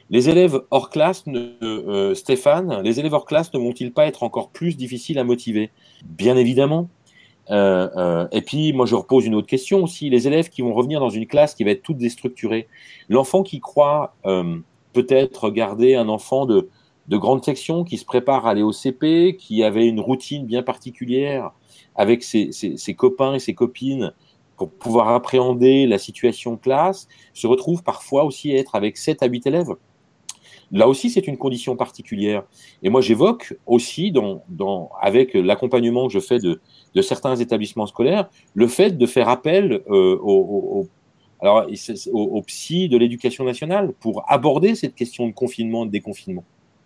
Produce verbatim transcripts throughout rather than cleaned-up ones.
Les élèves hors classe, ne, euh, Stéphane, les élèves hors classe ne vont-ils pas être encore plus difficiles à motiver? Bien évidemment. Euh, euh, et puis, moi, je repose une autre question aussi. Les élèves qui vont revenir dans une classe qui va être toute déstructurée, l'enfant qui croit euh, peut-être garder un enfant de, de grande section, qui se prépare à aller au C P, qui avait une routine bien particulière avec ses, ses, ses copains et ses copines pour pouvoir appréhender la situation classe, se retrouve parfois aussi à être avec sept à huit élèves. Là aussi, c'est une condition particulière. Et moi, j'évoque aussi, dans, dans, avec l'accompagnement que je fais de, de certains établissements scolaires, le fait de faire appel euh, au, au, alors, au, au psy de l'éducation nationale pour aborder cette question de confinement et de déconfinement.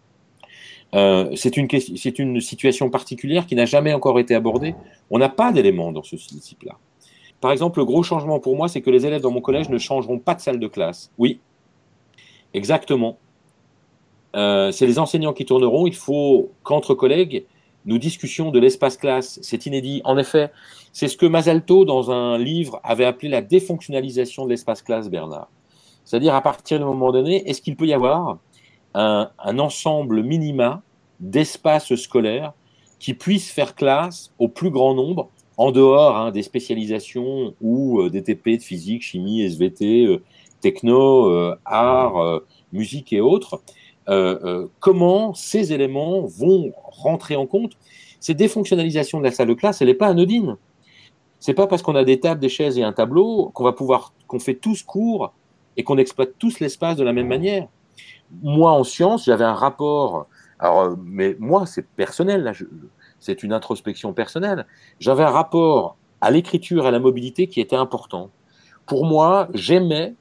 Euh, c'est une, c'est une situation particulière qui n'a jamais encore été abordée. On n'a pas d'éléments dans ce type-là. Par exemple, le gros changement pour moi, c'est que les élèves dans mon collège ne changeront pas de salle de classe. Oui, exactement. Euh, c'est les enseignants qui tourneront. Il faut qu'entre collègues, nous discutions de l'espace classe. C'est inédit. En effet, c'est ce que Mazalto, dans un livre, avait appelé la défonctionnalisation de l'espace classe, Bernard. C'est-à-dire, à partir d'un moment donné, est-ce qu'il peut y avoir un, un ensemble minima d'espaces scolaires qui puissent faire classe au plus grand nombre, en dehors hein, des spécialisations ou euh, des T P de physique, chimie, S V T, euh, techno, euh, art, euh, musique et autres. Euh, euh, comment ces éléments vont rentrer en compte? Cette défonctionnalisation de la salle de classe, elle n'est pas anodine. C'est pas parce qu'on a des tables, des chaises et un tableau qu'on va pouvoir, qu'on fait tous cours et qu'on exploite tous l'espace de la même manière. Moi, en sciences, j'avais un rapport. Alors, mais moi, c'est personnel. Là, je, c'est une introspection personnelle. J'avais un rapport à l'écriture et à la mobilité qui était important. Pour moi, j'aimais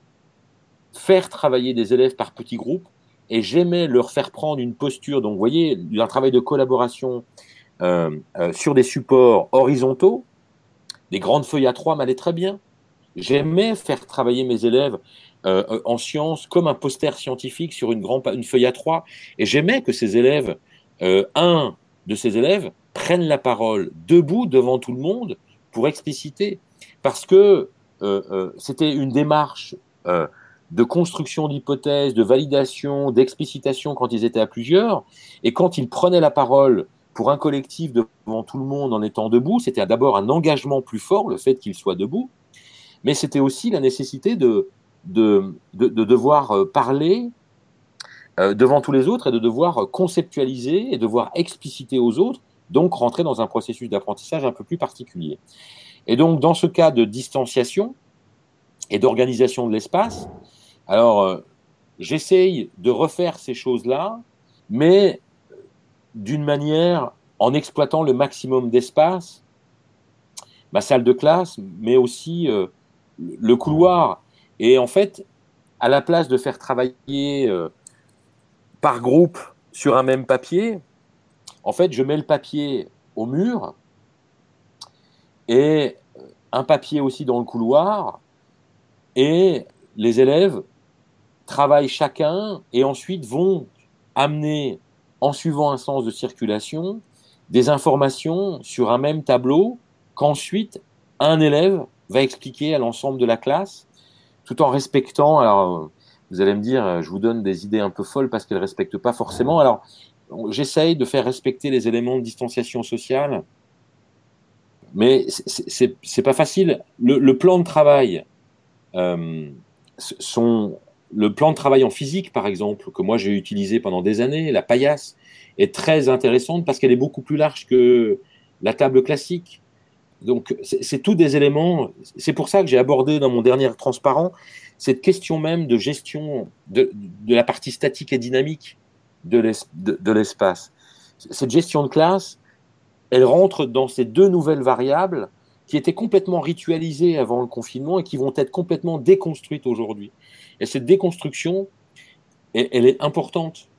faire travailler des élèves par petits groupes et j'aimais leur faire prendre une posture. Donc, vous voyez, un travail de collaboration euh, euh, sur des supports horizontaux, des grandes feuilles à trois m'allaient très bien. J'aimais faire travailler mes élèves euh, en sciences comme un poster scientifique sur une, grande, une feuille à trois. Et j'aimais que ces élèves, euh, un de ces élèves, prenne la parole debout devant tout le monde pour expliciter. Parce que euh, euh, c'était une démarche euh, de construction d'hypothèses, de validation, d'explicitation quand ils étaient à plusieurs. Et quand ils prenaient la parole pour un collectif devant tout le monde en étant debout, c'était d'abord un engagement plus fort, le fait qu'ils soient debout, mais c'était aussi la nécessité de, de, de, de devoir parler euh, devant tous les autres et de devoir conceptualiser et devoir expliciter aux autres, donc rentrer dans un processus d'apprentissage un peu plus particulier. Et donc, dans ce cas de distanciation et d'organisation de l'espace, alors, euh, j'essaye de refaire ces choses-là, mais d'une manière en exploitant le maximum d'espace, ma salle de classe, mais aussi euh, le couloir. Et en fait, à la place de faire travailler euh, par groupe sur un même papier, en fait, je mets le papier au mur et un papier aussi dans le couloir et les élèves travaillent chacun et ensuite vont amener, en suivant un sens de circulation, des informations sur un même tableau qu'ensuite un élève va expliquer à l'ensemble de la classe tout en respectant, alors vous allez me dire, je vous donne des idées un peu folles parce qu'elles ne respectent pas forcément. Alors, j'essaye de faire respecter les éléments de distanciation sociale, mais c'est n'est pas facile. Le, le, plan de travail, euh, sont, le plan de travail en physique, par exemple, que moi j'ai utilisé pendant des années, la paillasse, est très intéressante parce qu'elle est beaucoup plus large que la table classique. Donc, c'est tous des éléments. C'est pour ça que j'ai abordé dans mon dernier transparent cette question même de gestion de, de la partie statique et dynamique de l'espace. Cette gestion de classe, elle rentre dans ces deux nouvelles variables qui étaient complètement ritualisées avant le confinement et qui vont être complètement déconstruites aujourd'hui. Et cette déconstruction, elle, elle est importante.